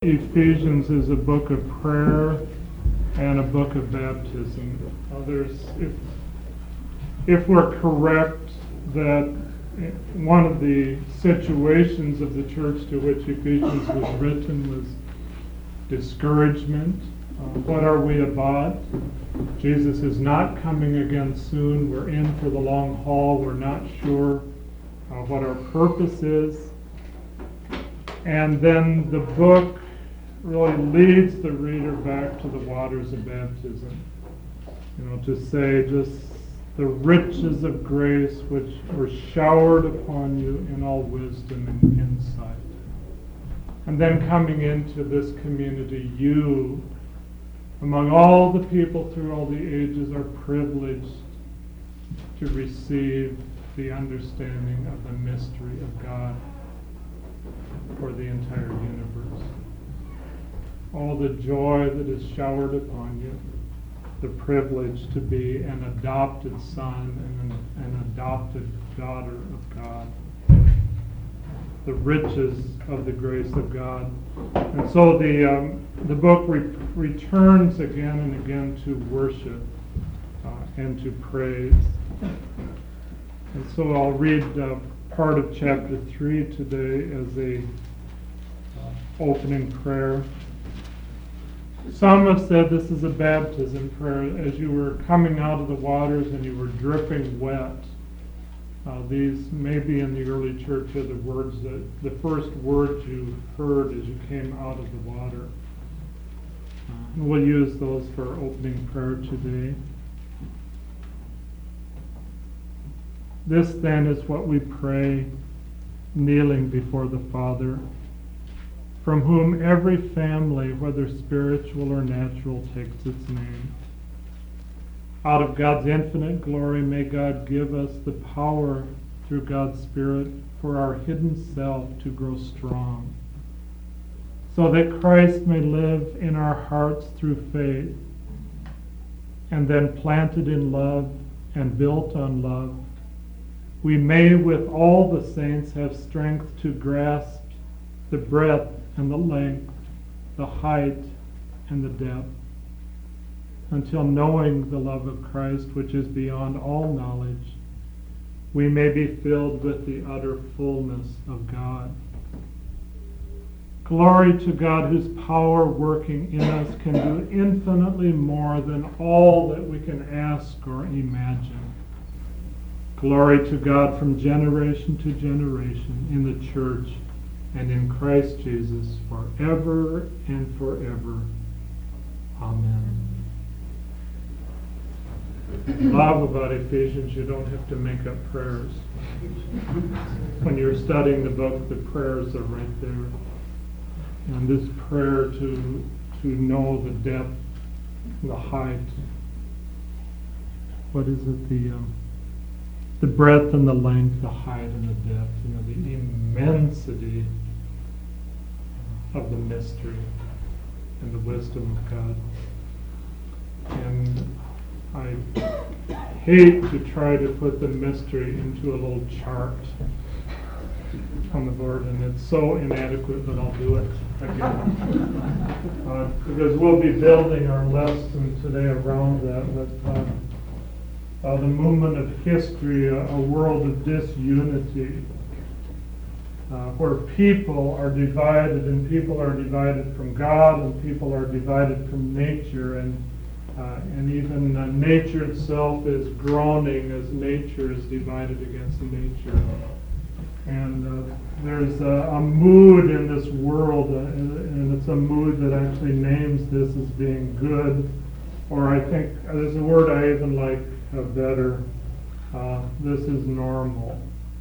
Ephesians is a book of prayer and a book of baptism. If we're correct that one of the situations of the church to which Ephesians was written was discouragement. What are we about? Jesus is not coming again soon. We're in for the long haul. We're not sure what our purpose is. And then the book really leads the reader back to the waters of baptism. To say just the riches of grace which were showered upon you in all wisdom and insight. And then coming into this community, you, among all the people through all the ages, are privileged to receive the understanding of the mystery of God for the entire universe. All the joy that is showered upon you, the privilege to be an adopted son and an adopted daughter of God, the riches of the grace of God. And so the book returns again and again to worship and to praise. And so I'll read part of chapter 3 today as a opening prayer. Some have said this is a baptism prayer. As you were coming out of the waters and you were dripping wet, these maybe in the early church are the first words you heard as you came out of the water. And we'll use those for opening prayer today. This then is what we pray, kneeling before the Father, from whom every family, whether spiritual or natural, takes its name. Out of God's infinite glory, may God give us the power through God's Spirit for our hidden self to grow strong, so that Christ may live in our hearts through faith, and then planted in love and built on love, we may with all the saints have strength to grasp the breadth and the length, the height and the depth, until knowing the love of Christ, which is beyond all knowledge, we may be filled with the utter fullness of God. Glory to God, whose power working in us can do infinitely more than all that we can ask or imagine. Glory to God from generation to generation in the church and in Christ Jesus forever and forever. Amen. Love about Ephesians, you don't have to make up prayers. When you're studying the book, the prayers are right there. And this prayer to know the depth, the height, what is it, the breadth and the length, the height and the depth, the immensity of the mystery and the wisdom of God. And I hate to try to put the mystery into a little chart on the board, and it's so inadequate, but I'll do it again. Because we'll be building our lesson today around that. But the movement of history, a world of disunity, where people are divided, and people are divided from God, and people are divided from nature, and even nature itself is groaning as nature is divided against nature. And there's a mood in this world, and it's a mood that actually names this as being good, or I think there's a word I even like better. This is normal.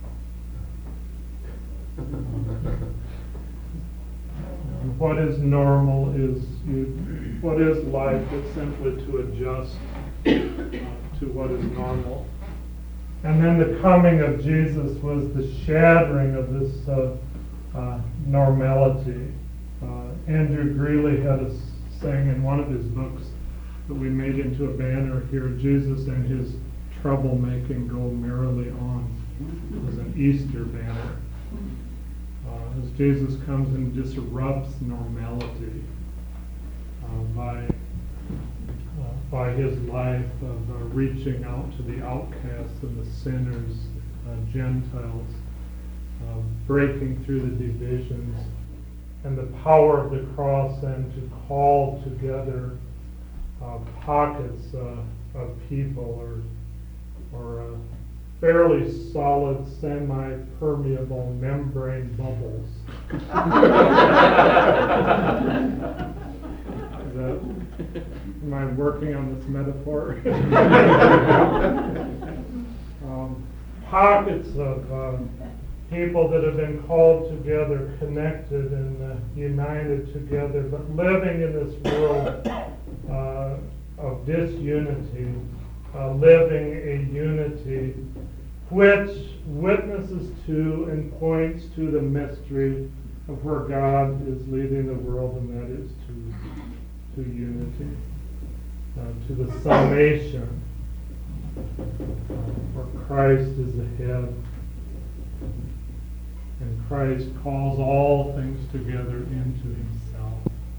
What is normal is what is life, but simply to adjust to what is normal. And then the coming of Jesus was the shattering of this normality. Andrew Greeley had a saying in one of his books that we made into a banner here, Jesus and his troublemaking go merrily on. It was an Easter banner. as Jesus comes and disrupts normality by his life of reaching out to the outcasts and the sinners, Gentiles, breaking through the divisions, and the power of the cross and to call together pockets of people or fairly solid, semi-permeable membrane bubbles. Am I working on this metaphor? Pockets of people that have been called together, connected and united together, but living in this world of disunity, living a unity which witnesses to and points to the mystery of where God is leading the world, and that is to unity, to the summation where Christ is the head, and Christ calls all things together into himself,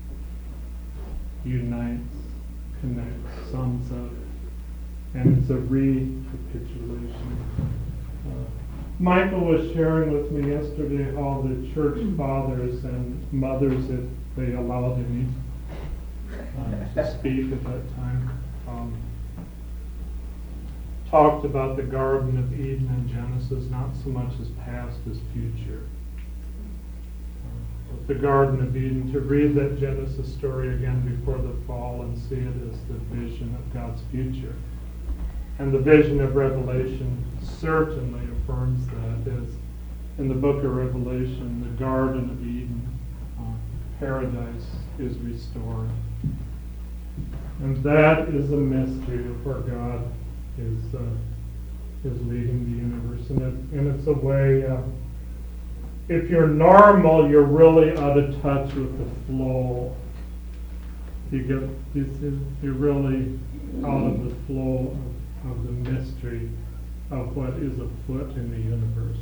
unites, connects, sums up, and it's a recapitulation. Michael was sharing with me yesterday how the church fathers and mothers, if they allowed any to speak at that time, talked about the Garden of Eden in Genesis, not so much as past as future. But the Garden of Eden, to read that Genesis story again before the fall and see it as the vision of God's future. And the vision of Revelation certainly affirms that, as in the book of Revelation, the Garden of Eden, paradise is restored. And that is a mystery of where God is leading the universe. And it's a way, if you're normal, you're really out of touch with the flow. You're really out of the flow of the mystery of what is afoot in the universe.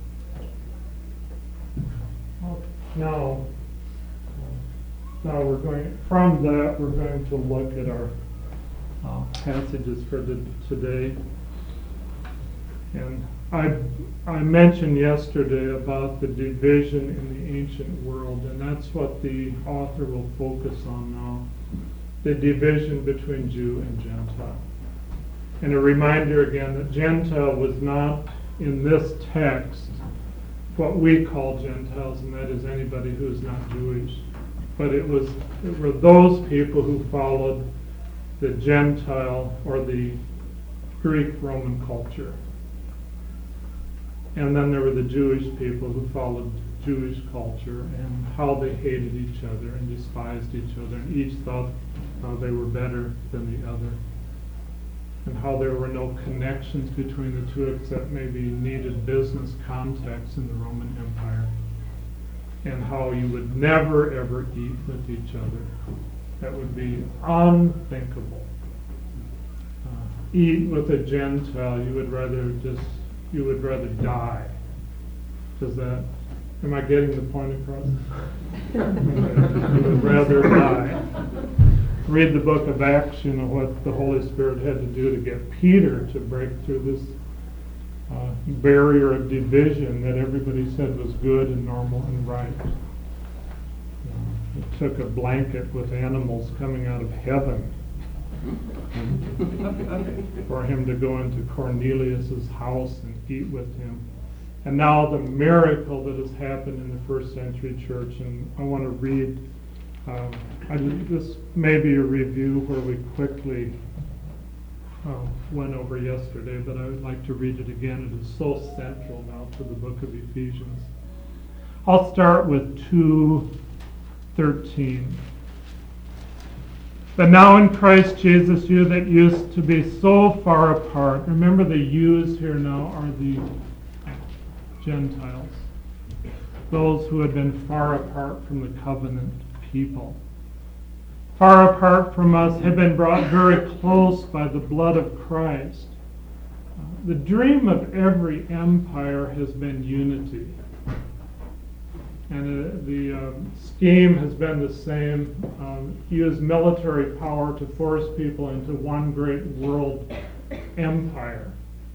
Now we're going to look at our passages for today. And I mentioned yesterday about the division in the ancient world, and that's what the author will focus on now, the division between Jew and Gentile. And a reminder again that Gentile was not in this text what we call Gentiles, and that is anybody who is not Jewish. But it were those people who followed the Gentile or the Greek Roman culture. And then there were the Jewish people who followed Jewish culture and how they hated each other and despised each other, and each thought they were better than the other, and how there were no connections between the two except maybe needed business contacts in the Roman Empire, and how you would never ever eat with each other. That would be unthinkable. Eat with a Gentile, you would rather die. Am I getting the point across? You would rather die. Read the book of Acts, you know what the Holy Spirit had to do to get Peter to break through this barrier of division that everybody said was good and normal and right. It took a blanket with animals coming out of heaven for him to go into Cornelius' house and eat with him. And now the miracle that has happened in the first century church, and I want to read, this may be a review where we quickly went over yesterday, but I would like to read it again. It is so central now to the book of Ephesians. I'll start with 2:13. But now in Christ Jesus, you that used to be so far apart. Remember, the yous here now are the Gentiles, those who had been far apart from the covenant people. Far apart from us, have been brought very close by the blood of Christ. The dream of every empire has been unity. And the scheme has been the same. Use military power to force people into one great world empire.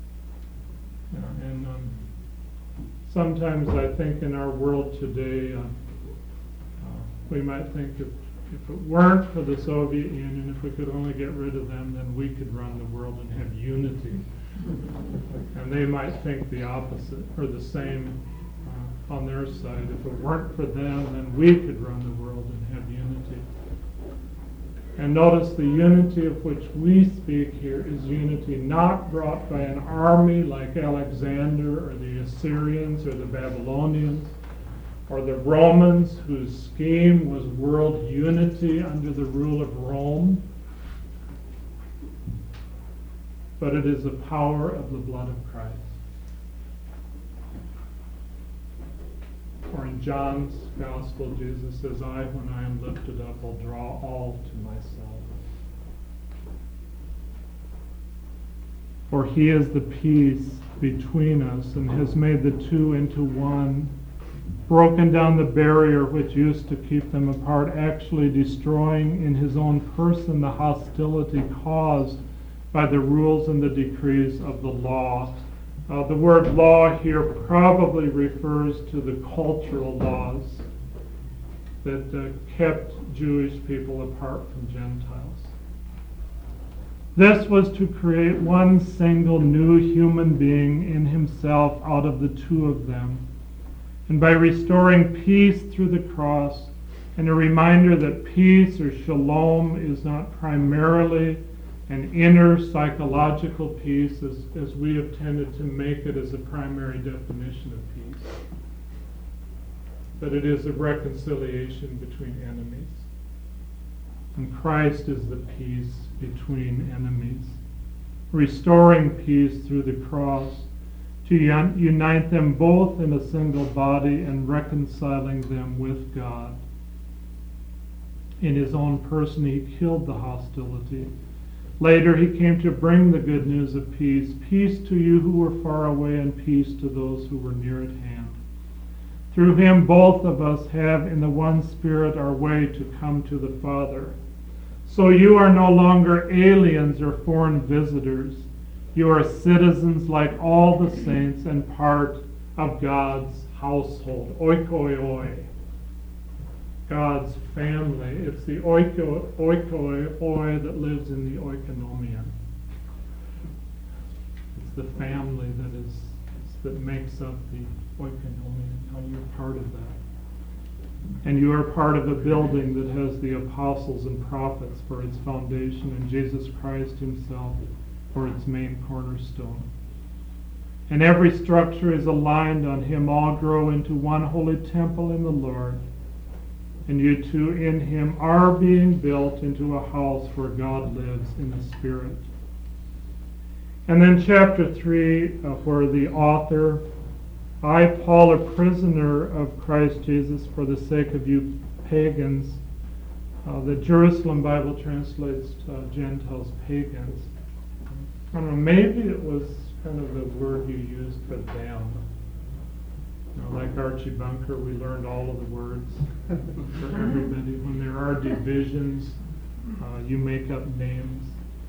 And sometimes I think in our world today, we might think if it weren't for the Soviet Union, if we could only get rid of them, then we could run the world and have unity. And they might think the opposite, or the same on their side. If it weren't for them, then we could run the world and have unity. And notice the unity of which we speak here is unity not brought by an army like Alexander or the Assyrians or the Babylonians or the Romans, whose scheme was world unity under the rule of Rome, but it is the power of the blood of Christ. For in John's Gospel, Jesus says, I, when I am lifted up, will draw all to myself. For he is the peace between us and has made the two into one, broken down the barrier which used to keep them apart, actually destroying in his own person the hostility caused by the rules and the decrees of the law. The word law here probably refers to the cultural laws that kept Jewish people apart from Gentiles. This was to create one single new human being in himself out of the two of them. And by restoring peace through the cross, and a reminder that peace or shalom is not primarily an inner psychological peace, as we have tended to make it as a primary definition of peace, but it is a reconciliation between enemies. And Christ is the peace between enemies, restoring peace through the cross, to unite them both in a single body and reconciling them with God. In his own person, he killed the hostility. Later, he came to bring the good news of peace, peace to you who were far away and peace to those who were near at hand. Through him, both of us have in the one Spirit our way to come to the Father. So you are no longer aliens or foreign visitors. You are citizens like all the saints and part of God's household. Oikoioi. God's family. It's the oikoioi that lives in the oikonomia. It's the family that makes up the oikonomia. Now you're part of that. And you are part of a building that has the apostles and prophets for its foundation and Jesus Christ himself for its main cornerstone. And every structure is aligned on him. All grow into one holy temple in the Lord. And you too in him are being built into a house where God lives in the Spirit. And then chapter 3, where the author, I, Paul, a prisoner of Christ Jesus for the sake of you pagans, the Jerusalem Bible translates Gentiles pagans. I don't know, maybe it was kind of the word you used for them. Like Archie Bunker, we learned all of the words for everybody. When there are divisions, you make up names.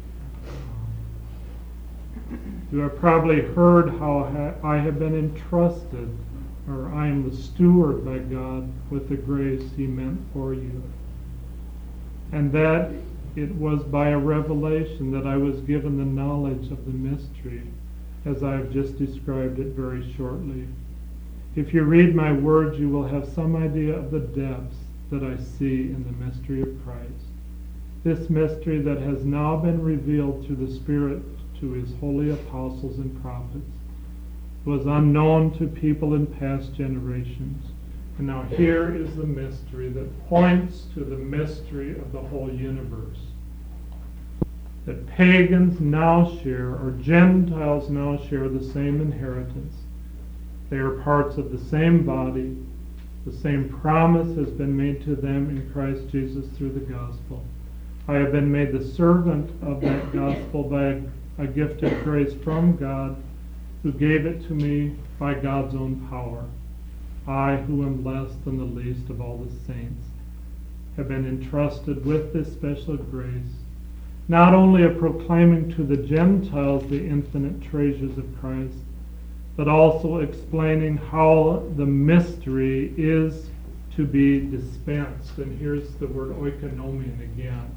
You have probably heard how I have been entrusted, or I am the steward by God with the grace he meant for you. And that it was by a revelation that I was given the knowledge of the mystery, as I have just described it very shortly. If you read my words, you will have some idea of the depths that I see in the mystery of Christ. This mystery that has now been revealed through the Spirit to his holy apostles and prophets was unknown to people in past generations. And now here is the mystery that points to the mystery of the whole universe. That pagans now share, or Gentiles now share, the same inheritance. They are parts of the same body. The same promise has been made to them in Christ Jesus through the gospel. I have been made the servant of that gospel by a gift of grace from God, who gave it to me by God's own power. I, who am less than the least of all the saints, have been entrusted with this special grace, not only of proclaiming to the Gentiles the infinite treasures of Christ, but also explaining how the mystery is to be dispensed. And here's the word oikonomian again.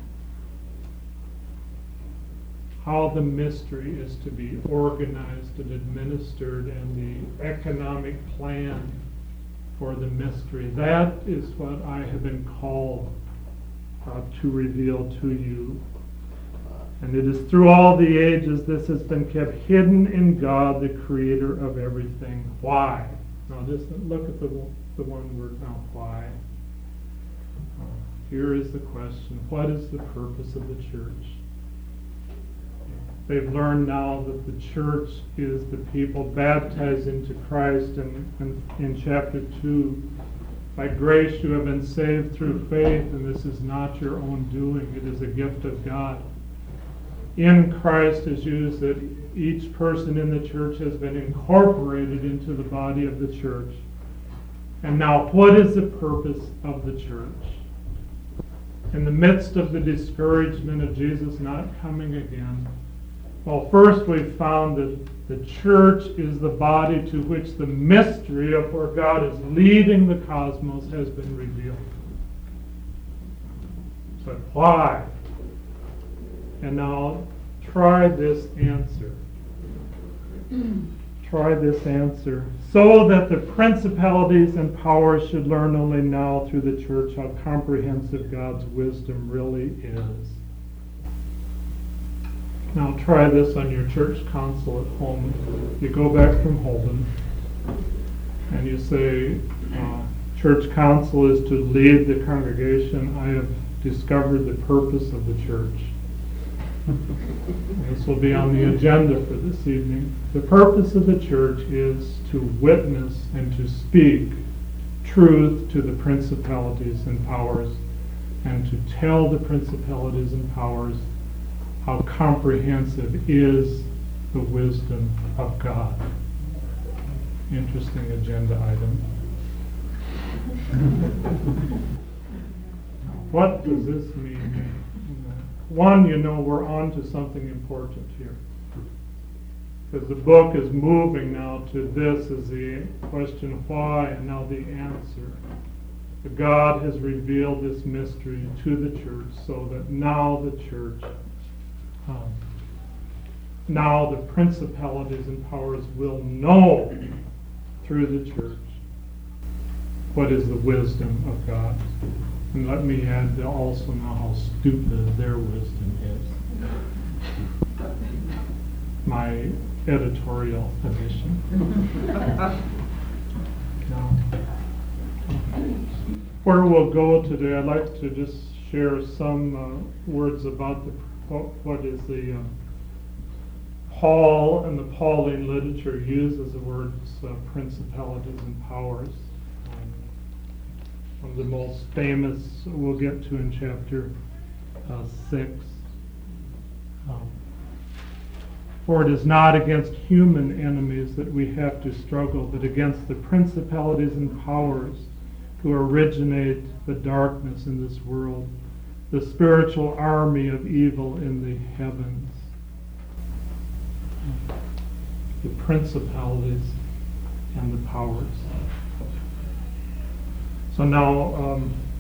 How the mystery is to be organized and administered, and the economic plan for the mystery. That is what I have been called to reveal to you. And it is through all the ages this has been kept hidden in God, the creator of everything. Why? Now just look at the one word now, why. Here is the question. What is the purpose of the church? They've learned now that the church is the people baptized into Christ, and in chapter 2, by grace you have been saved through faith, and this is not your own doing, it is a gift of God. In Christ is used that each person in the church has been incorporated into the body of the church. And now, what is the purpose of the church? In the midst of the discouragement of Jesus not coming again, well, first we've found that the church is the body to which the mystery of where God is leading the cosmos has been revealed. So why? And now try this answer. Try this answer. So that the principalities and powers should learn only now through the church how comprehensive God's wisdom really is. Now try this on your church council at home. You go back from Holden and you say, church council is to lead the congregation. I have discovered the purpose of the church. This will be on the agenda for this evening. The purpose of the church is to witness and to speak truth to the principalities and powers, and to tell the principalities and powers how comprehensive is the wisdom of God. Interesting agenda item. What does this mean? One, you know we're on to something important here. Because the book is moving now to this as the question why, and now the answer. God has revealed this mystery to the church so that now the church, now the principalities and powers will know through the church what is the wisdom of God. And let me add also now how stupid their wisdom is. My editorial addition. Now, where we'll go today, I'd like to just share some words about what is the Paul and the Pauline literature uses the words principalities and powers. One of the most famous we'll get to in chapter 6. For it is not against human enemies that we have to struggle, but against the principalities and powers who originate the darkness in this world, the spiritual army of evil in the heavens. The principalities and the powers. So now,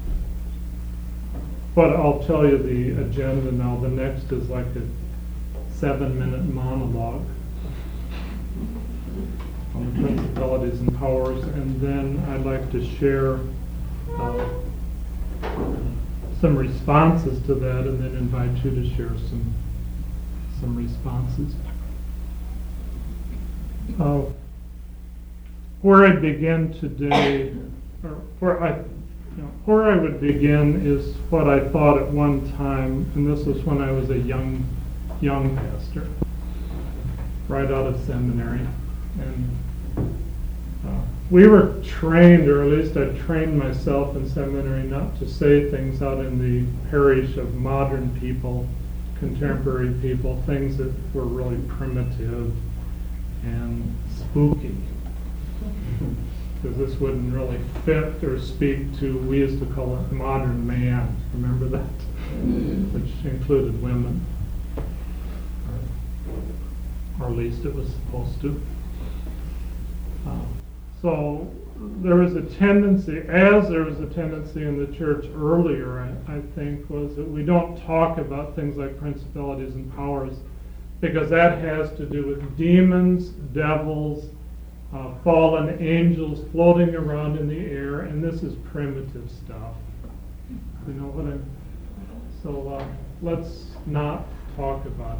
what I'll tell you the agenda now, the next is like a 7-minute monologue on the principalities and powers, and then I'd like to share some responses to that, and then invite you to share some responses. Where I begin today, or where I would begin is what I thought at one time, and this was when I was a young pastor, right out of seminary, and we were trained, or at least I trained myself in seminary, not to say things out in the parish of modern people, contemporary people, things that were really primitive and spooky. because this wouldn't really fit or speak to, we used to call it modern man. Remember that? Which included women. Or at least it was supposed to. So there was a tendency, as there was a tendency in the church earlier, I think, was that we don't talk about things like principalities and powers, because that has to do with demons, devils, fallen angels floating around in the air, and this is primitive stuff. You know what I'm... So let's not talk about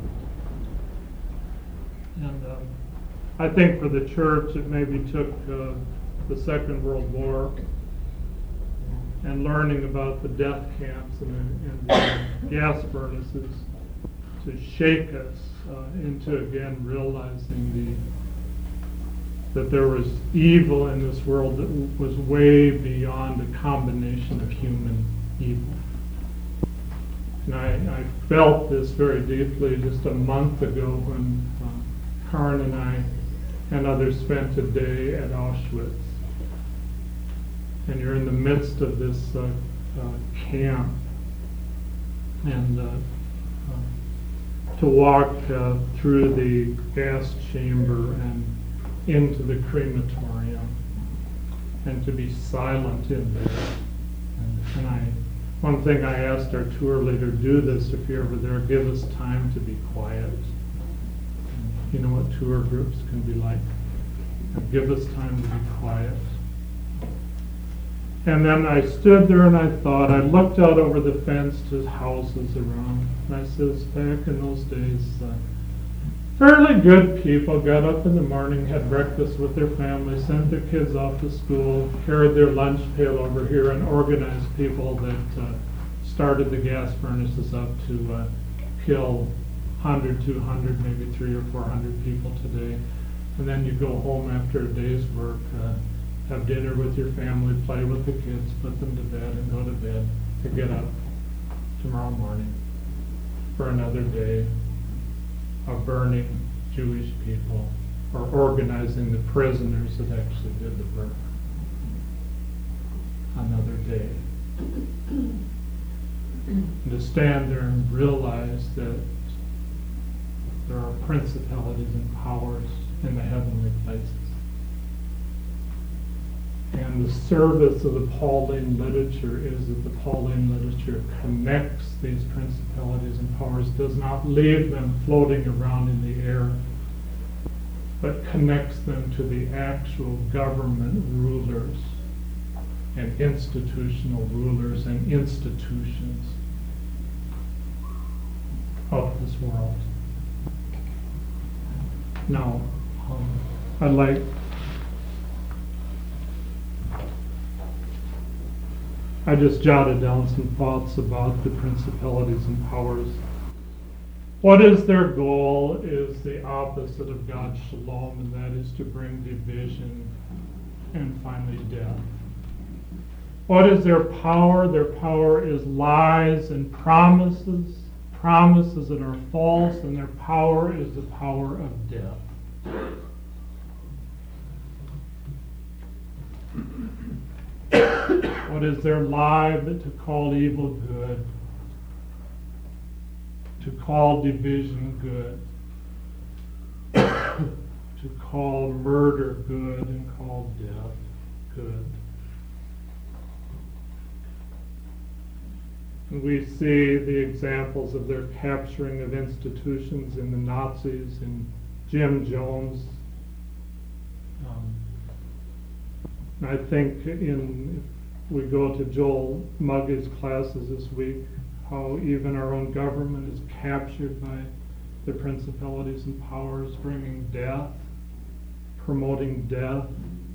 it. And I think for the church, it maybe took the Second World War and learning about the death camps and the gas furnaces to shake us into again realizing that there was evil in this world that was way beyond a combination of human evil. And I felt this very deeply just a month ago when Karen and I and others spent a day at Auschwitz. And you're in the midst of this camp, and to walk through the gas chamber and into the crematorium, and to be silent in there. And one thing I asked our tour leader, do this if you're ever there, give us time to be quiet. You know what tour groups can be like. Give us time to be quiet. And then I stood there and I thought, I looked out over the fence to houses around, and I says, back in those days, fairly good people got up in the morning, had breakfast with their family, sent their kids off to school, carried their lunch pail over here, and organized people that started the gas furnaces up to kill 100, 200, maybe 300 or 400 people today. And then you go home after a day's work, have dinner with your family, play with the kids, put them to bed, and go to bed to get up tomorrow morning for another day of burning Jewish people or organizing the prisoners that actually did the work. Another day. And to stand there and realize that there are principalities and powers in the heavenly places. And the service of the Pauline literature is that the Pauline literature connects these principalities and powers, does not leave them floating around in the air, but connects them to the actual government rulers and institutional rulers and institutions of this world. Now, I just jotted down some thoughts about the principalities and powers. What is their goal is the opposite of God's shalom, and that is to bring division and finally death. What is their power? Their power is lies and promises that are false, and their power is the power of death. What is their lie but to call evil good, to call division good, to call murder good, and call death good. And we see the examples of their capturing of institutions in the Nazis and Jim Jones. I think if we go to Joel Muggie's classes this week, how even our own government is captured by the principalities and powers, bringing death, promoting death.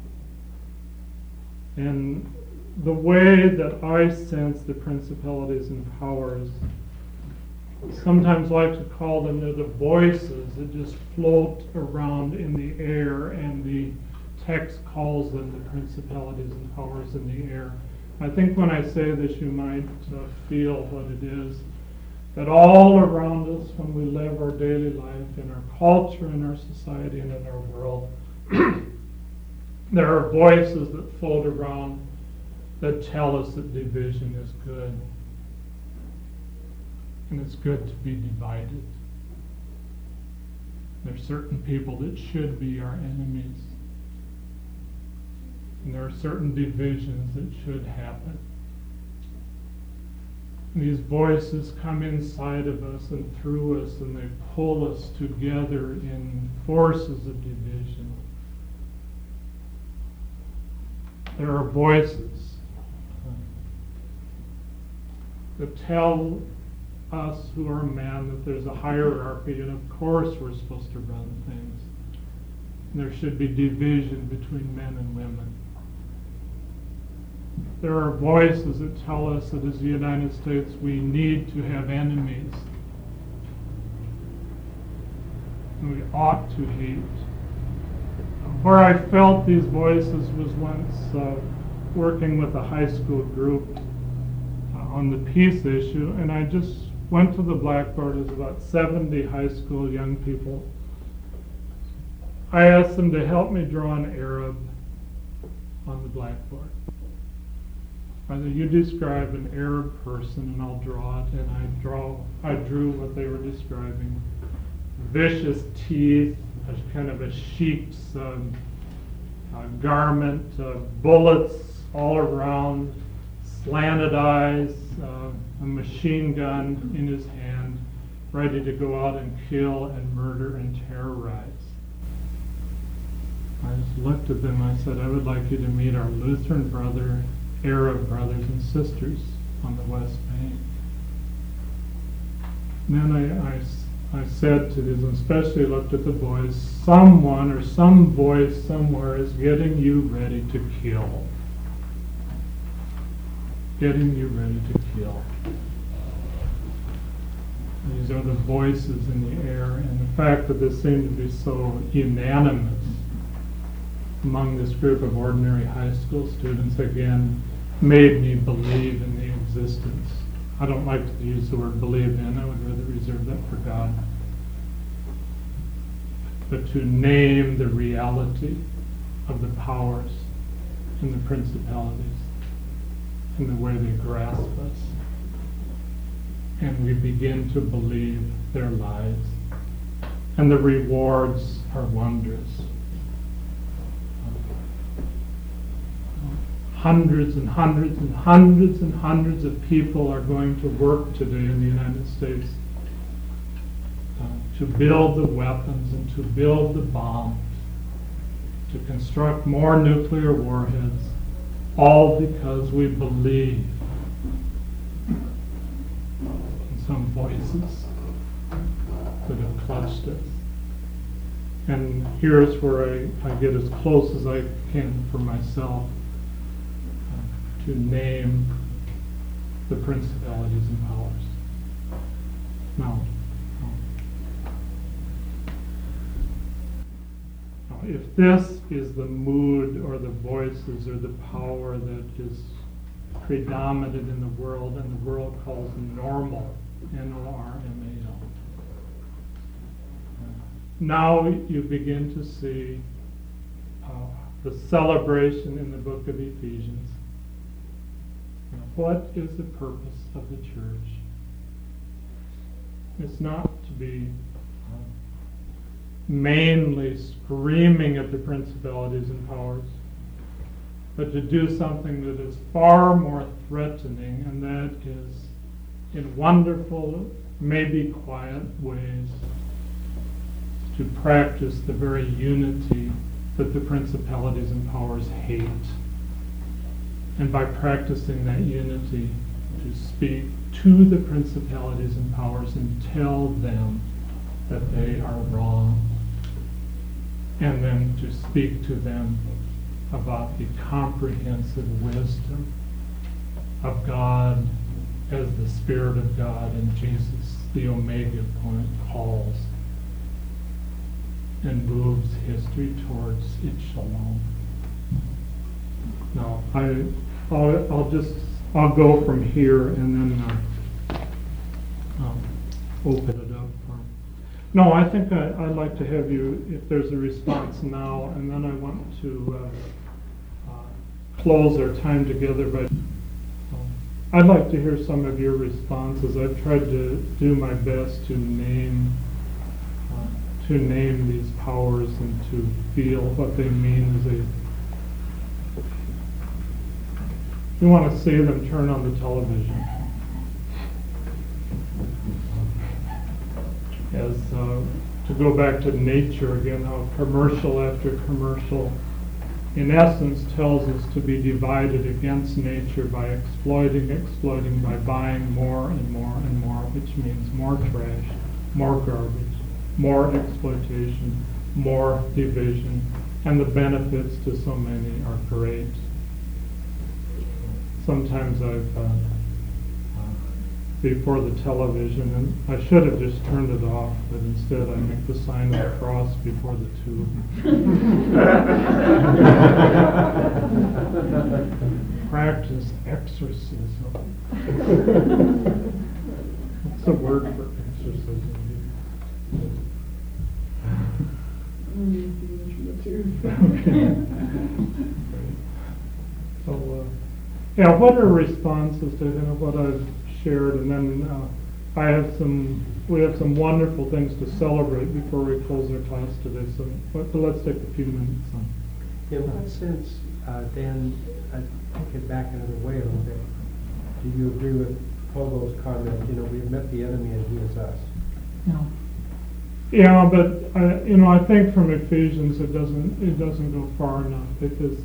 And the way that I sense the principalities and powers, sometimes like to call them the voices that just float around in the air, and the text calls them the principalities and powers in the air. I think when I say this, you might feel what it is, that all around us, when we live our daily life, in our culture, in our society, and in our world, There are voices that float around that tell us that division is good. And it's good to be divided. There are certain people that should be our enemies. And there are certain divisions that should happen. And these voices come inside of us and through us, and they pull us together in forces of division. There are voices that tell us who are men that there's a hierarchy, and of course we're supposed to run things. And there should be division between men and women. There are voices that tell us that as the United States we need to have enemies. And we ought to hate. Where I felt these voices was once working with a high school group on the peace issue, and I just went to the blackboard. It was about 70 high school young people. I asked them to help me draw an Arab on the blackboard. Either you describe an Arab person and I'll draw it, and I drew what they were describing. Vicious teeth, a kind of a sheep's garment, bullets all around, slanted eyes, a machine gun in his hand, ready to go out and kill and murder and terrorize. I just looked at them and I said, I would like you to meet our Lutheran Arab brothers and sisters on the West Bank. And then I said to these, and especially looked at the boys, someone or some voice somewhere is getting you ready to kill. Getting you ready to kill. These are the voices in the air, and the fact that they seem to be so unanimous among this group of ordinary high school students, again, made me believe in the existence. I don't like to use the word believe in. I would rather reserve that for God. But to name the reality of the powers and the principalities and the way they grasp us. And we begin to believe their lies. And the rewards are wondrous. Hundreds and hundreds and hundreds and hundreds of people are going to work today in the United States to build the weapons and to build the bombs, to construct more nuclear warheads, all because we believe in some voices that have clutched us. And here's where I get as close as I can for myself to name the principalities and powers. Now, if this is the mood or the voices or the power that is predominant in the world, and the world calls normal, N-O-R-M-A-L, now you begin to see the celebration in the book of Ephesians. What is the purpose of the church? It's not to be mainly screaming at the principalities and powers, but to do something that is far more threatening, and that is in wonderful, maybe quiet ways, to practice the very unity that the principalities and powers hate. And by practicing that unity, to speak to the principalities and powers and tell them that they are wrong. And then to speak to them about the comprehensive wisdom of God as the Spirit of God and Jesus, the Omega point, calls and moves history towards its shalom. Now, I'll go from here and then open it up. I think I'd like to have you, if there's a response now, and then I want to close our time together by I'd like to hear some of your responses. I've tried to do my best to name these powers and to feel what they mean as they. If you want to see them, turn on the television. As to go back to nature again, how commercial after commercial, in essence, tells us to be divided against nature by exploiting, by buying more and more and more, which means more trash, more garbage, more exploitation, more division, and the benefits to so many are great. Sometimes I've before the television, and I should have just turned it off, but instead I make the sign of the cross before the tube. Practice exorcism. What's the word for exorcism? Okay. So, yeah, what are responses to what I've shared, and then we have some wonderful things to celebrate before we close our class today. So, but let's take a few minutes on. In what sense, Dan? I take it back another way a little bit. Do you agree with Pogo's comment? We've met the enemy and he is us. No. Yeah, but I think from Ephesians it doesn't go far enough, because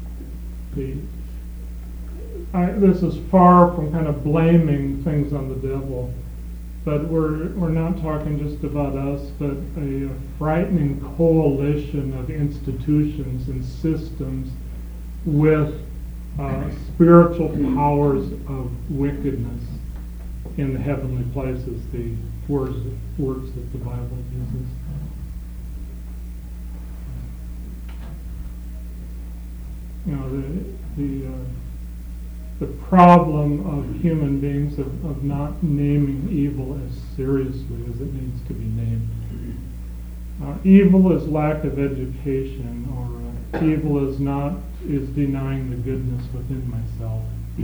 this is far from kind of blaming things on the devil, but we're not talking just about us, but a frightening coalition of institutions and systems with spiritual powers of wickedness in the heavenly places, the words that the Bible uses. The problem of human beings of not naming evil as seriously as it needs to be named. Evil is lack of education, or evil is denying the goodness within myself.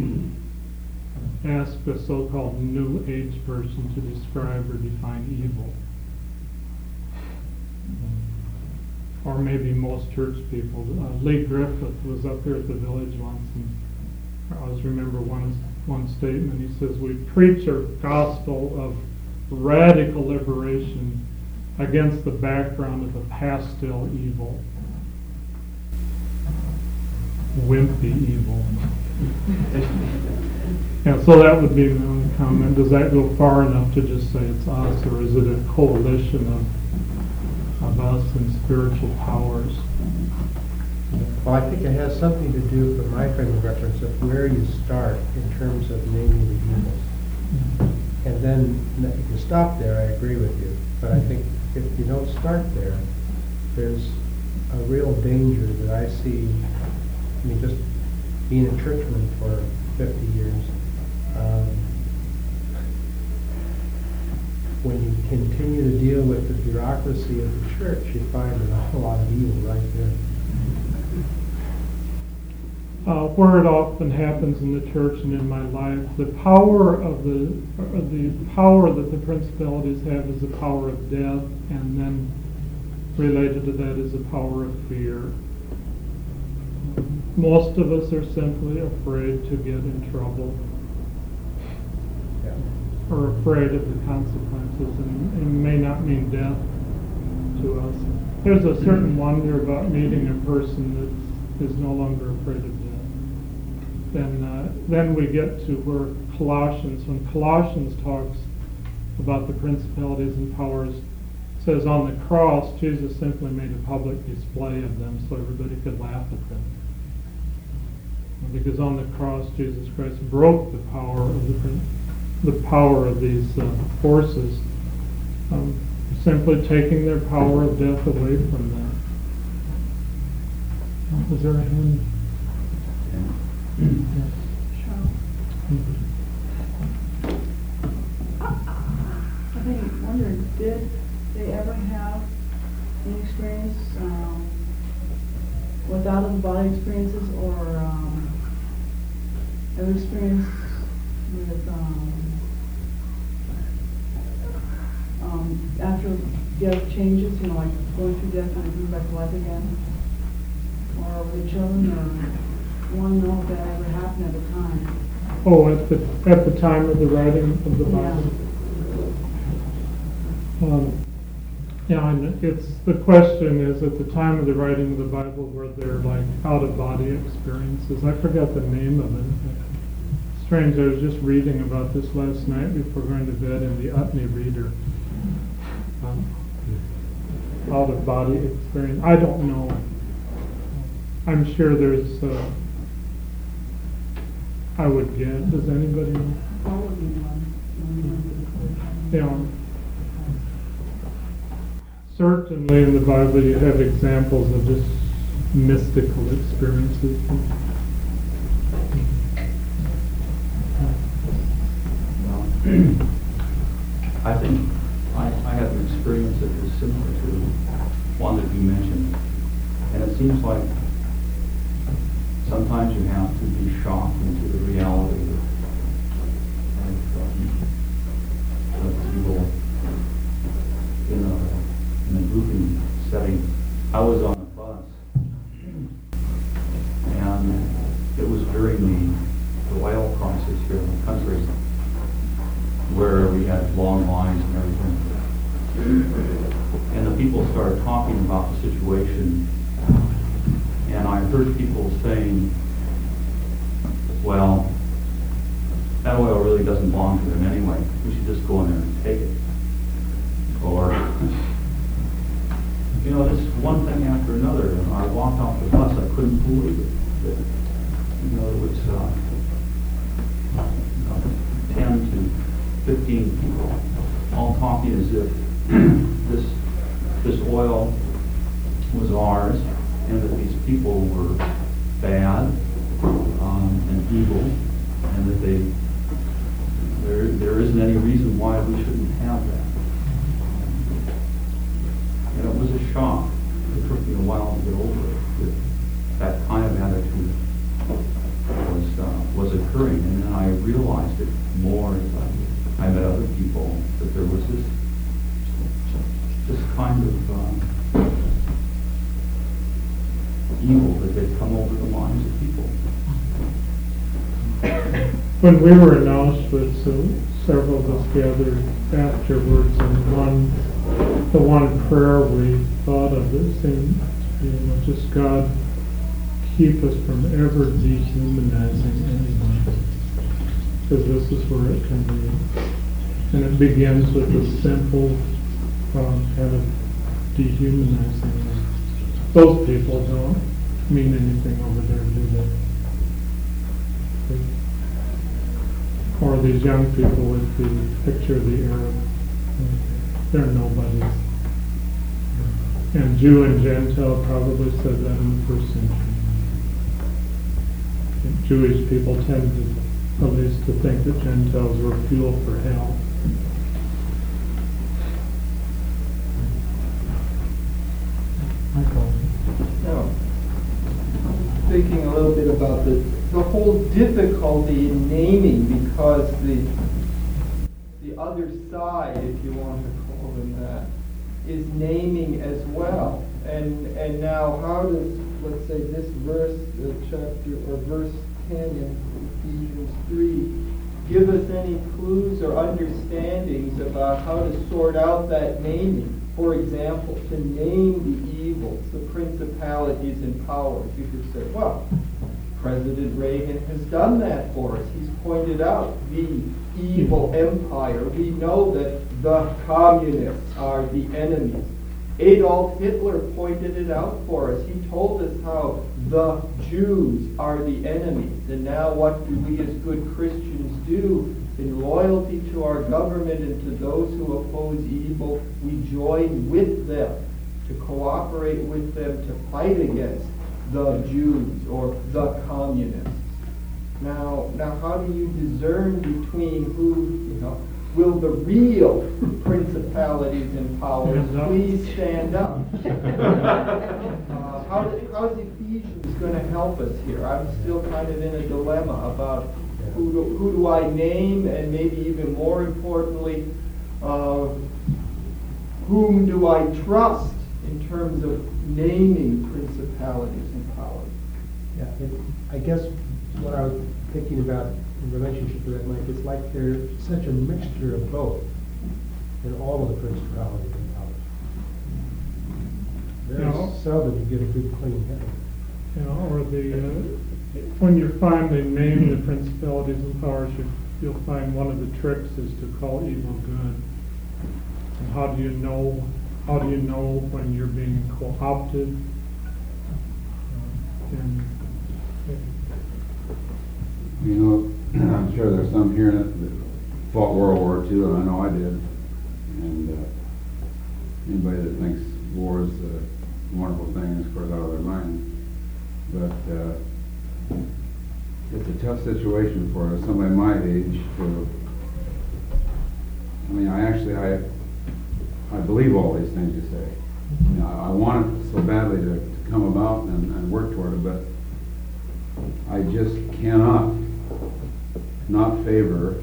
Ask a so-called New Age person to describe or define evil. Or maybe most church people. Lee Griffith was up here at the village once, and I always remember one statement. He says, "We preach a gospel of radical liberation against the background of a pastel evil." Wimpy evil. Yeah, so that would be my only comment. Does that go far enough to just say it's us, or is it a coalition of us and spiritual powers? Well, I think it has something to do, from my frame of reference, of where you start in terms of naming the evils. And then if you stop there, I agree with you. But I think if you don't start there, there's a real danger that I see. I mean, just being a churchman for 50 years, when you continue to deal with the bureaucracy of the church, you find an awful lot of evil right there. Where it often happens in the church and in my life, the power that the principalities have is the power of death, and then related to that is the power of fear. Most of us are simply afraid to get in trouble, or afraid of the consequences, and it may not mean death to us. There's a certain wonder about meeting a person that is no longer afraid of death. Then we get to where when Colossians talks about the principalities and powers, says on the cross, Jesus simply made a public display of them so everybody could laugh at them. Because on the cross, Jesus Christ broke the power of these forces, simply taking their power of death away from them. Was there a hand? Yes. I think I'm wondering, did they ever have any experience with out-of-the-body experiences or ever experienced with after death changes, you know, like going through death and coming back to life again? Or with children, or want to know if that ever happened at the time? Oh, at the time of the writing of the Bible. Yeah, and the question is, at the time of the writing of the Bible, were there like out-of-body experiences? I forgot the name of it. Strange, I was just reading about this last night before going to bed in the Utney Reader. Out-of-body experience. I don't know. I'm sure there's, I would guess, does anybody know? Probably one. Yeah. Certainly in the Bible you have examples of just mystical experiences. Well, I think I had an experience that was similar to one that you mentioned. And it seems like sometimes you have to be shocked into the reality of evil in a grouping setting. I was on a bus, and it was during the oil crisis here in the country, where we had long lines and everything. And the people started talking about the situation, and I heard people saying, well, that oil really doesn't belong to them anyway. We should just go in there and take it. Or, you know, this one thing after another. And I walked off the bus, I couldn't believe it. That, you know, it was 10 to 15 people all talking as if this oil was ours, and that these people were bad and evil, and that there isn't any reason why we shouldn't have that. And it was a shock. It took me a while to get over it. That kind of attitude was occurring, and then I realized it more as I met other people, that there was this kind of evil that had come over the minds of people. When we were in Auschwitz, several of us gathered afterwards, and the one prayer we thought of that seemed, just God, keep us from ever dehumanizing anyone, because this is where it can be. And it begins with a simple kind of dehumanizing. Those people don't mean anything over there, do they? Or these young people with the picture of the Arab. They're nobodies. And Jew and Gentile probably said that in the first century. Jewish people tended at least to think that Gentiles were fuel for hell. Now, thinking a little bit about the whole difficulty in naming, because the other side, if you want to call them that, is naming as well. And now how does, let's say, this verse, chapter or verse 10 in Ephesians 3, give us any clues or understandings about how to sort out that naming? For example, to name the evils, the principalities and powers. You could say, well, President Reagan has done that for us. He's pointed out the evil empire. We know that the communists are the enemies. Adolf Hitler pointed it out for us. He told us how the Jews are the enemies. And now what do we as good Christians do? In loyalty to our government and to those who oppose evil, we join with them to cooperate with them to fight against the Jews or the communists. Now how do you discern between who, will the real principalities and powers please stand up? how's Ephesians going to help us here? I'm still kind of in a dilemma about who do I name, and maybe even more importantly, whom do I trust in terms of naming principalities and powers? Yeah, I guess what I was thinking about in relationship to that, Mike, it's like there's such a mixture of both in all of the principalities and powers. Very No. seldom you get a good clean head. You know, or when you finally name the principalities and powers, you'll find one of the tricks is to call evil good. And how do you know when you're being co-opted? And You know, I'm sure there's some here that fought World War II, and I know I did. And anybody that thinks war is a wonderful thing is, of course, out of their mind. But it's a tough situation for somebody my age to. I mean, I believe all these things you say. You know, I want it so badly to come about and work toward it, but I just cannot not favor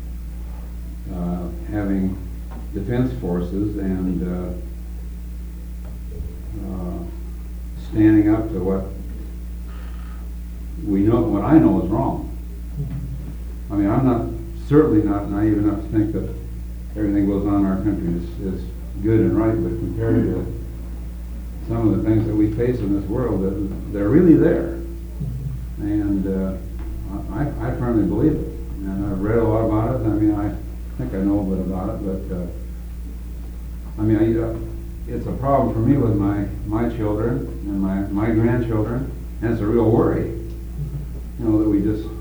having defense forces and standing up to what I know is wrong. I mean, I'm certainly not naive enough to think that everything goes on in our country is good and right, but compared to some of the things that we face in this world, they're really there. And I firmly believe it. And I've read a lot about it. I mean, I think I know a bit about it, but I mean, it's a problem for me with my children and my grandchildren, and it's a real worry. You know, that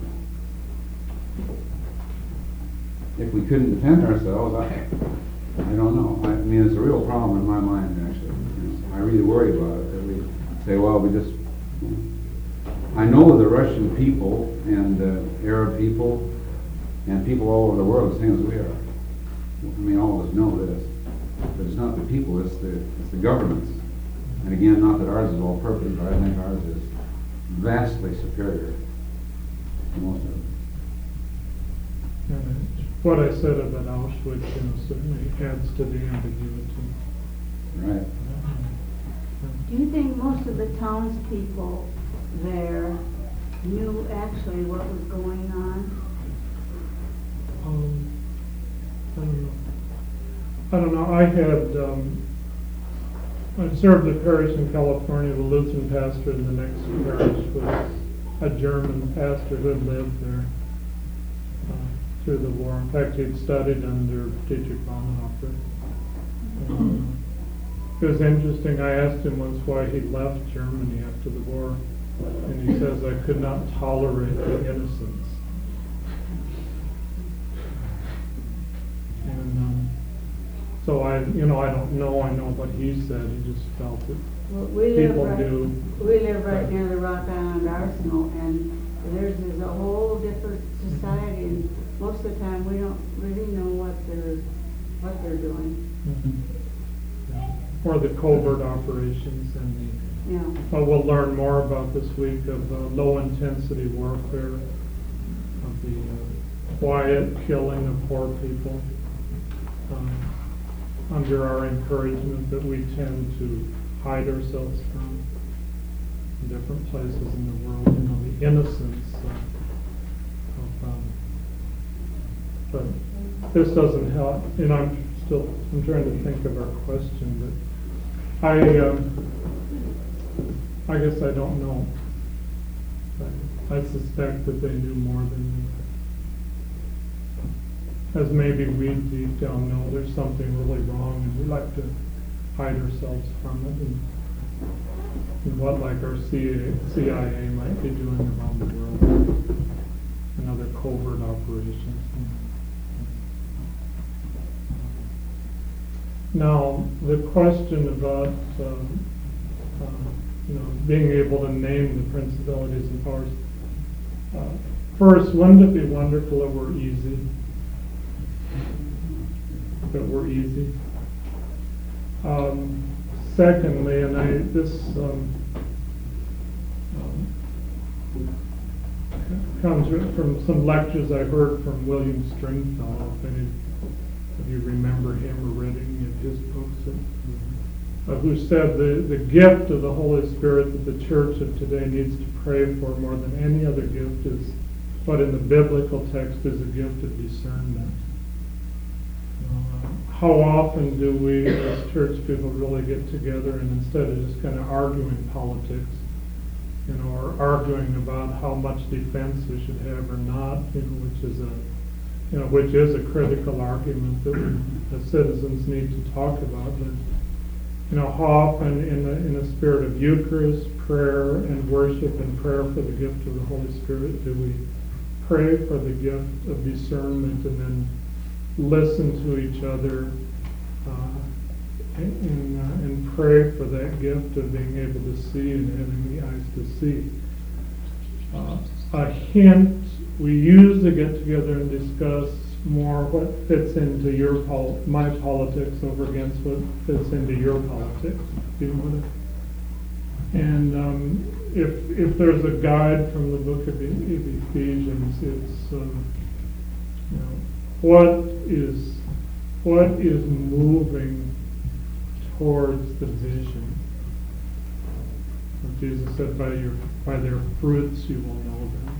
if we couldn't defend ourselves, I don't know. I mean, it's a real problem in my mind, actually. I really worry about it, that we say, well, I know the Russian people and Arab people and people all over the world the same as we are. I mean, all of us know this. But it's not the people, it's the governments. And again, not that ours is all perfect, but I think ours is vastly superior to most of them. And what I said about Auschwitz, certainly adds to the ambiguity. Right. Do you think most of the townspeople there knew actually what was going on? I don't know. I served a parish in California. The Lutheran pastor in the next parish was a German pastor who had lived there through the war. In fact, he'd studied under Dietrich Bonhoeffer. It was interesting. I asked him once why he left Germany after the war, and he says, I could not tolerate the innocence. And so I don't know. I know what he said. He just felt it. Well, We live right near the Rock Island Arsenal, and theirs is a whole different society, and most of the time we don't really know what they're doing. Or the covert operations and Yeah. we'll learn more about this week of low-intensity warfare, of the quiet killing of poor people, under our encouragement that we tend to hide ourselves from in different places in the world, the innocence but this doesn't help. I'm trying to think of our question, but I guess I don't know. But I suspect that they knew more than me. As maybe we deep down know there's something really wrong, and we like to hide ourselves from it, and what like our CIA might be doing around the world, and other covert operations. Now, the question about being able to name the principalities and powers. First, wouldn't it be wonderful if it were easy? If it were easy. Secondly, and comes from some lectures I heard from William Stringfellow, if any of you remember him or read any of his books, who said the gift of the Holy Spirit that the church of today needs to pray for more than any other gift is what in the biblical text is a gift of discernment. How often do we as church people really get together and instead of just kind of arguing politics, or arguing about how much defense we should have or not, which is a critical argument that we, as citizens, need to talk about. But how often in the spirit of Eucharist, prayer and worship and prayer for the gift of the Holy Spirit do we pray for the gift of discernment and then listen to each other and pray for that gift of being able to see and having the eyes to see. A hint, we usually get together and discuss more what fits into my politics over against what fits into your politics. You know what and if there's a guide from the book of Ephesians, it's what is moving towards the vision. Jesus said, by their fruits you will know them.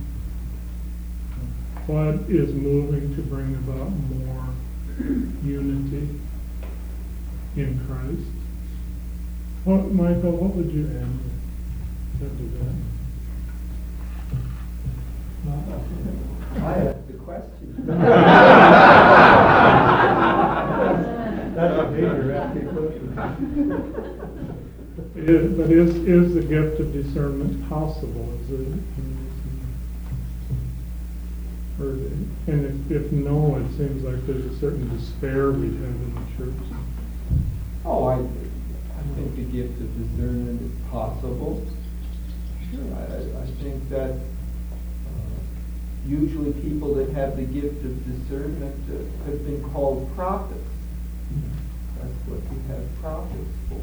What is moving to bring about more unity in Christ? Michael, what would you add to that? I asked the question. That's a major application. But is the gift of discernment possible? And if no, it seems like there's a certain despair we have in the church. Oh, I think the gift of discernment is possible. Sure, I think that usually people that have the gift of discernment have been called prophets. That's what we have prophets for.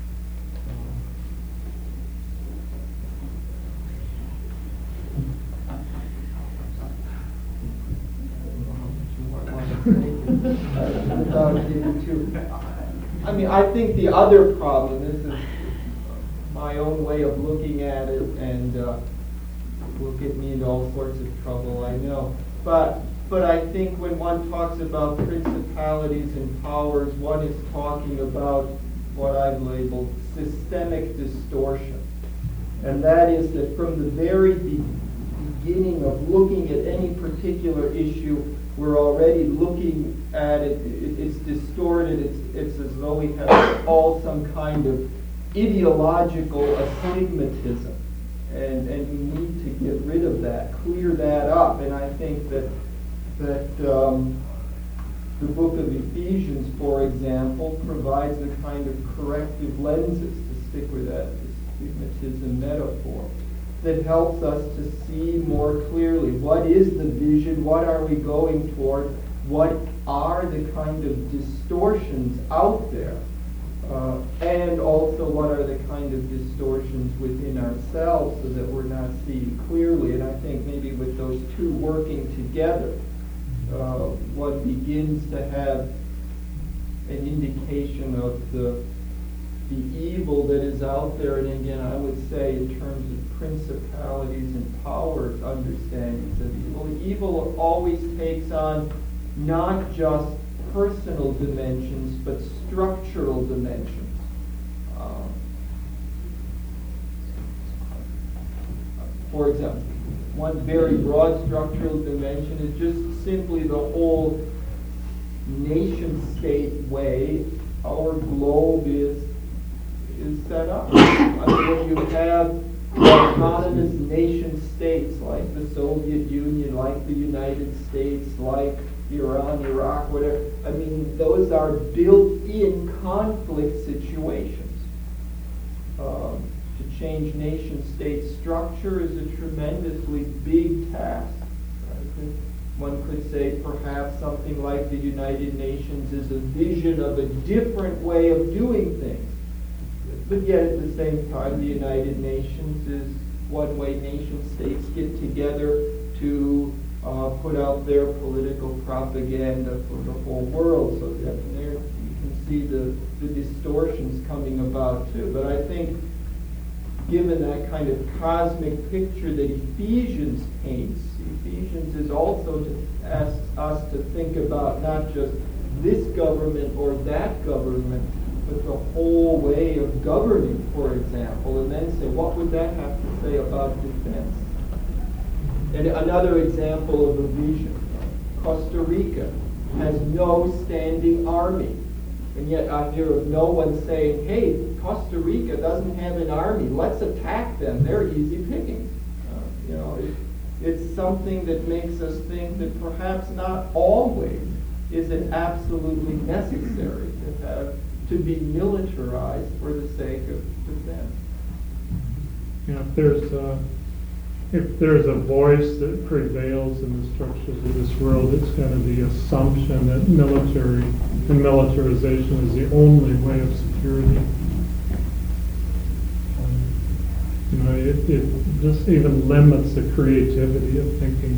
I mean, I think the other problem, this is my own way of looking at it, and will get me into all sorts of trouble, I know. But I think when one talks about principalities and powers, one is talking about what I've labeled systemic distortion. And that is that from the very beginning of looking at any particular issue, we're already looking at it, it's distorted, it's as though we have all some kind of ideological astigmatism. And you need to get rid of that, clear that up. And I think that the book of Ephesians, for example, provides the kind of corrective lenses, to stick with that astigmatism metaphor, that helps us to see more clearly what is the vision, what are we going toward, what are the kind of distortions out there, and also what are the kind of distortions within ourselves so that we're not seeing clearly. And I think maybe with those two working together, one begins to have an indication of the evil that is out there. And again, I would say in terms of principalities and powers, understandings of evil, the evil always takes on not just personal dimensions, but structural dimensions. For example, one very broad structural dimension is just simply the whole nation-state way our globe is set up. I mean, when you have autonomous nation-states like the Soviet Union, like the United States, like Iran, Iraq, whatever, I mean, those are built-in conflict situations. To change nation-state structure is a tremendously big task. One could say perhaps something like the United Nations is a vision of a different way of doing things. But yet at the same time, the United Nations is one way nation-states get together to put out their political propaganda for the whole world. So that there you can see the distortions coming about too. But I think given that kind of cosmic picture that Ephesians paints, Ephesians is also to ask us to think about not just this government or that government, but the whole way of governing, for example, and then say, what would that have to say about defense? And another example of a vision, Costa Rica has no standing army. And yet I hear of no one saying, hey, Costa Rica doesn't have an army, let's attack them, they're easy pickings. It's something that makes us think that perhaps not always is it absolutely necessary to be militarized for the sake of defense. If there's a voice that prevails in the structures of this world, it's going to be the assumption that military and militarization is the only way of security. It just even limits the creativity of thinking.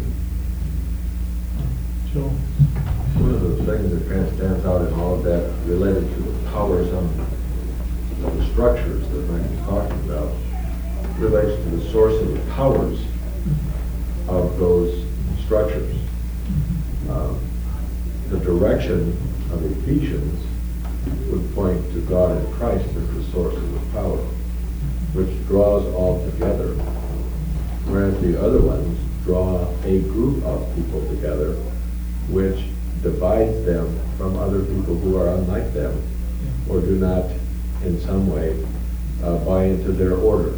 Joe? One of the things that kind of stands out in all of that related to the powers of the structures that Mike was talking about relates to the source of the powers of those structures. The direction of Ephesians would point to God and Christ as the source of the power, which draws all together, whereas the other ones draw a group of people together, which divides them from other people who are unlike them or do not in some way buy into their order.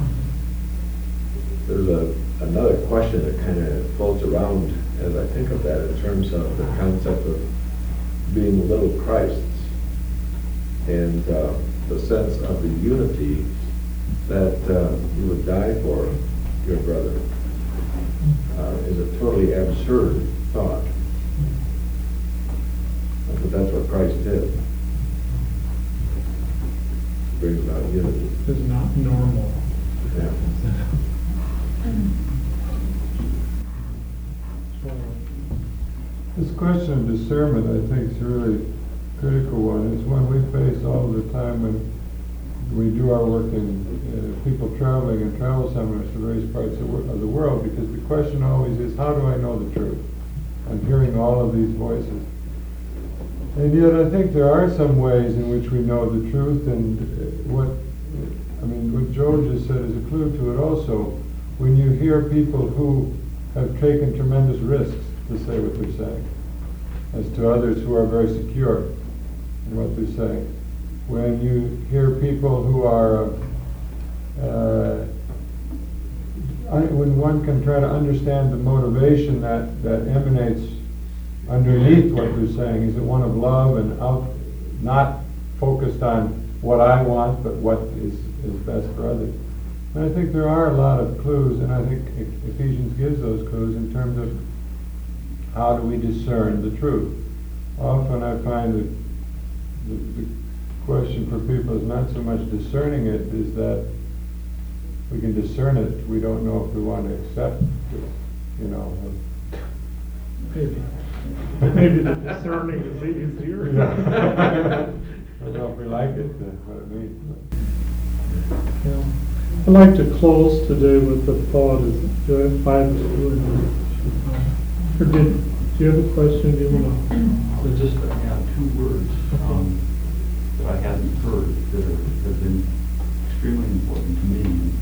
There's another question that kind of floats around as I think of that in terms of the concept of being little Christs and the sense of the unity that you would die for your brother is a totally absurd thought. But that's what Christ did. Brings about unity. It's not normal. Yeah. This question of discernment, I think, is a really critical one. It's one we face all the time when we do our work in people traveling and travel seminars to various parts of the world, because the question always is, how do I know the truth? I'm hearing all of these voices. And yet I think there are some ways in which we know the truth, and what Joe just said is a clue to it also. When you hear people who have taken tremendous risks to say what they're saying, as to others who are very secure in what they're saying. When you hear people who are, when one can try to understand the motivation that emanates underneath what they're saying, is it one of love and not focused on what I want, but what is best for others? And I think there are a lot of clues, and I think Ephesians gives those clues in terms of how do we discern the truth. Often I find that the question for people is not so much discerning it, is that we can discern it, we don't know if we want to accept it, Maybe the discerning is easier. I don't know if we like it, what it means. Yeah. I'd like to close today with the thought, do I have 5 minutes? Or do you have a question? Do you want to? Just add 2 words that I hadn't heard that have been extremely important to me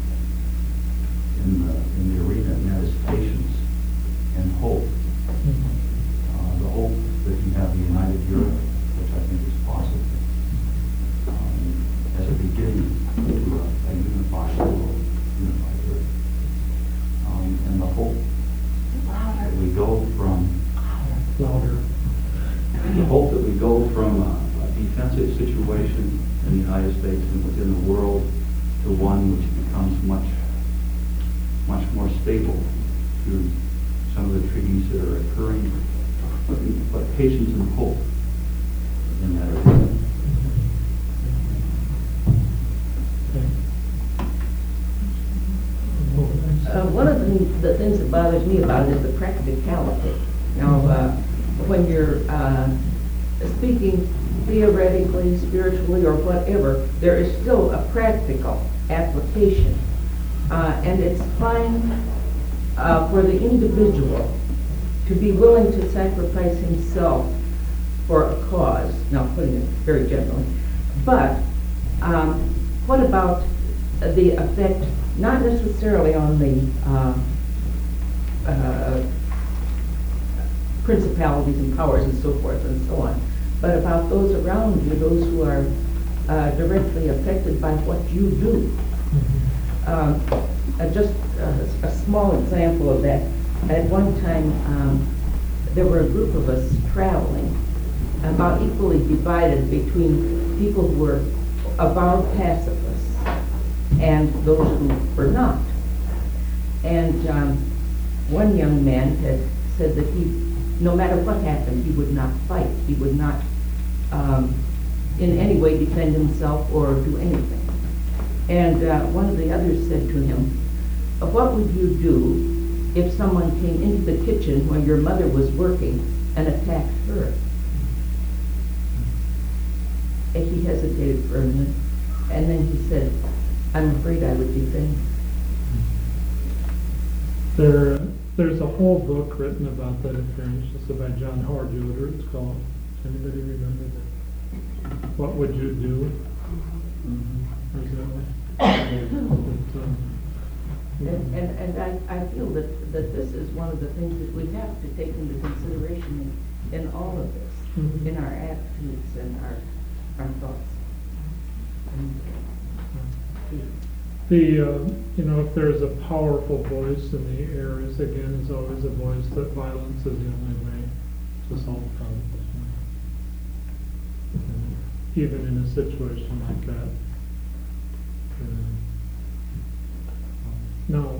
in the arena, and that is patience and hope. The hope that you have a united Europe, which I think is possible, as a beginning to a unified world, unified Earth. And the hope that we go from Louder. the hope that we go from a defensive situation in the United States and within the world to one which becomes much more stable through some of the treaties that are occurring, but patience and hope in that area. One of the of the things that bothers me about it is the practicality. Now, when you're speaking theoretically, spiritually, or whatever, there is still a practical application. And it's fine for the individual to be willing to sacrifice himself for a cause, now putting it very generally. But what about the effect, not necessarily on the principalities and powers and so forth and so on, but about those around you, those who are directly affected by what you do? Just a small example of that. At one time, there were a group of us traveling, about equally divided between people who were avowed pacifists and those who were not. And one young man had said that no matter what happened, he would not fight. He would not in any way defend himself or do anything. And one of the others said to him, what would you do if someone came into the kitchen when your mother was working and attacked her? And he hesitated for a minute, and then he said, I'm afraid I would defend you. There's a whole book written about that experience. It's by John Howard Yoder. It's called, anybody remember that? What Would You Do? Or is that one? And I feel that this is one of the things that we have to take into consideration in all of this, in our attitudes and our thoughts. If there's a powerful voice in the air, is always a voice that violence is the only way to solve problems. Even in a situation like that. Now,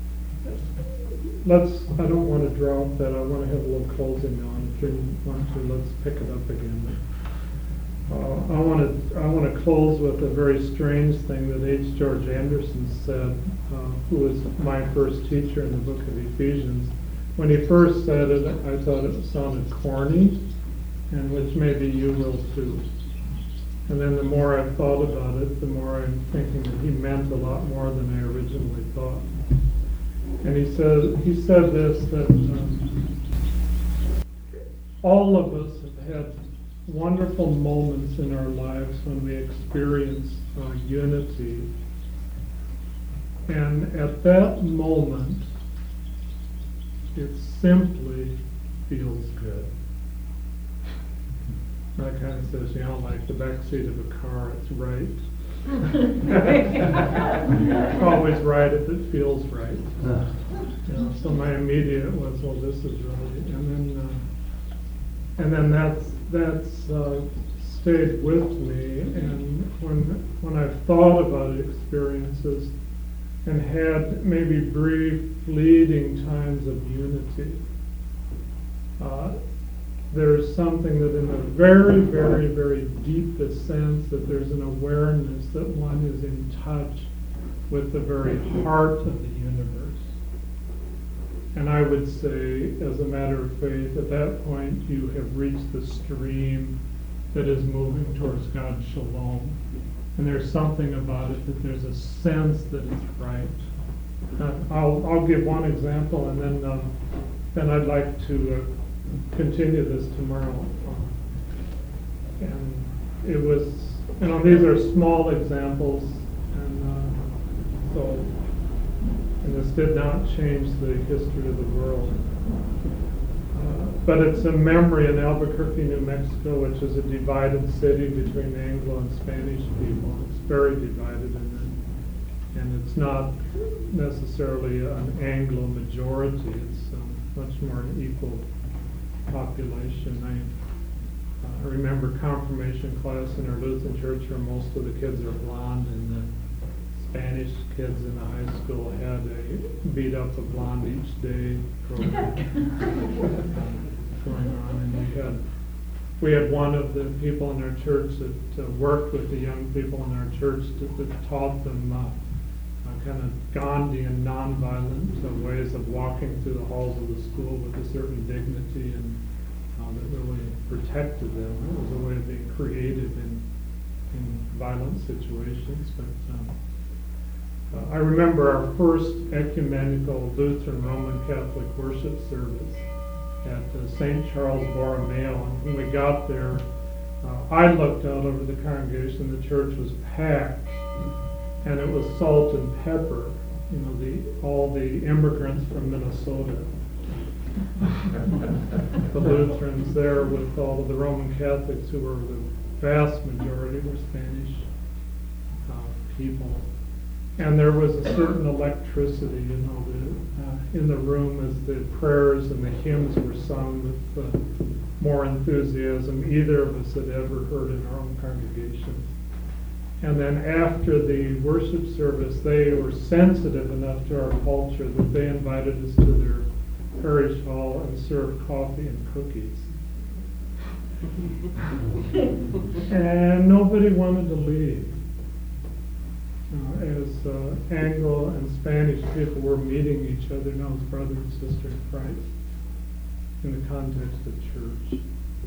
I don't want to drop that. I want to have a little closing now. If you want to, let's pick it up again. I want to close with a very strange thing that H. George Anderson said, who was my first teacher in the book of Ephesians. When he first said it, I thought it sounded corny, and which maybe you will too. And then the more I thought about it, the more I'm thinking that he meant a lot more than I originally thought. And he said this, that all of us have had wonderful moments in our lives when we experience unity. And at that moment, it simply feels good. That kind of says, like the back seat of a car, it's right. Always right if it feels right. So my immediate was, well, this is right. And then that's stayed with me. And when I've thought about experiences and had maybe brief, fleeting times of unity, there's something that in the very, very, very deepest sense that there's an awareness that one is in touch with the very heart of the universe. And I would say, as a matter of faith, at that point you have reached the stream that is moving towards God's shalom. And there's something about it that there's a sense that it's right. I'll give one example, and then I'd like to continue this tomorrow. And it was, these are small examples, and this did not change the history of the world. But it's a memory in Albuquerque, New Mexico, which is a divided city between Anglo and Spanish people. It's very divided, and it's not necessarily an Anglo majority. It's much more an equal population. I remember confirmation class in our Lutheran church where most of the kids are blonde, and the Spanish kids in the high school had a beat up a blonde each day program going on. And we had one of the people in our church that worked with the young people in our church that taught them kind of Gandhian nonviolent ways of walking through the halls of the school with a certain dignity and that really protected them. It was a way of being creative in violent situations. But I remember our first ecumenical Lutheran Roman Catholic worship service at St. Charles Borromeo. And when we got there, I looked out over the congregation. The church was packed, and it was salt and pepper. You know, all the immigrants from Minnesota. The Lutherans there with all of the Roman Catholics, who were the vast majority were Spanish people. And there was a certain electricity, you know, in the room as the prayers and the hymns were sung with more enthusiasm either of us had ever heard in our own congregations. And then after the worship service, they were sensitive enough to our culture that they invited us to their parish hall and served coffee and cookies. And nobody wanted to leave. As Anglo and Spanish people were meeting each other now as brother and sister in Christ in the context of church.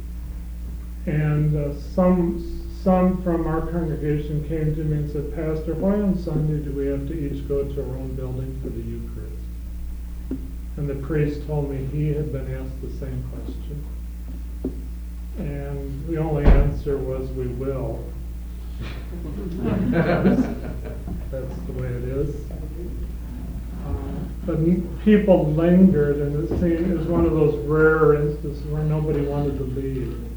And some from our congregation came to me and said, Pastor, why on Sunday do we have to each go to our own building for the Eucharist? And the priest told me he had been asked the same question. And the only answer was, we will. That's the way it is. But people lingered, and it was one of those rare instances where nobody wanted to leave.